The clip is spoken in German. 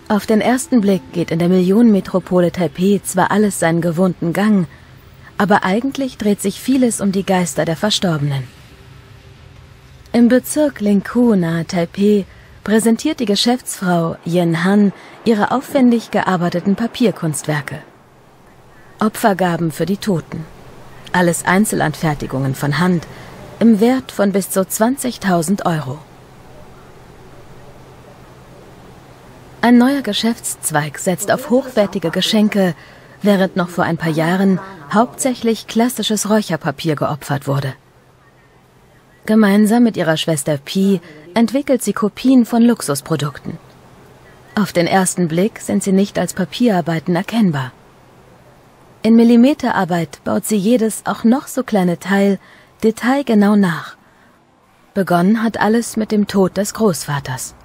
Auf den ersten Blick geht in der Millionenmetropole Taipeh zwar alles seinen gewohnten Gang, aber eigentlich dreht sich vieles um die Geister der Verstorbenen. Im Bezirk Lingkou nahe Taipeh präsentiert die Geschäftsfrau Yen Han ihre aufwendig gearbeiteten Papierkunstwerke. Opfergaben für die Toten. Alles Einzelanfertigungen von Hand im Wert von bis zu 20.000 €. Ein neuer Geschäftszweig setzt auf hochwertige Geschenke, während noch vor ein paar Jahren hauptsächlich klassisches Räucherpapier geopfert wurde. Gemeinsam mit ihrer Schwester Pi entwickelt sie Kopien von Luxusprodukten. Auf den ersten Blick sind sie nicht als Papierarbeiten erkennbar. In Millimeterarbeit baut sie jedes auch noch so kleine Teil detailgenau nach. Begonnen hat alles mit dem Tod des Großvaters.